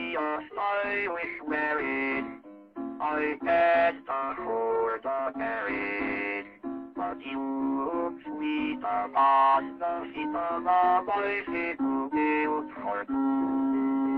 just I wish married. I can't afford a carriage, but you, sweet past the feet of a boy, it will be for two.